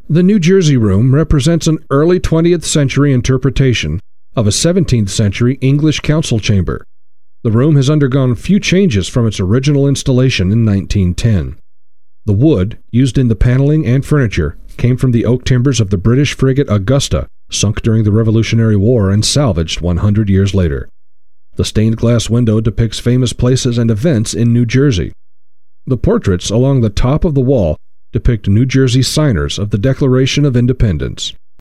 The New Jersey Room represents an early 20th century interpretation of a 17th century English council chamber. The room has undergone few changes from its original installation in 1910. The wood, used in the paneling and furniture, came from the oak timbers of the British frigate Augusta, sunk during the Revolutionary War and salvaged 100 years later. The stained glass window depicts famous places and events in New Jersey. The portraits along the top of the wall depict New Jersey signers of the Declaration of Independence.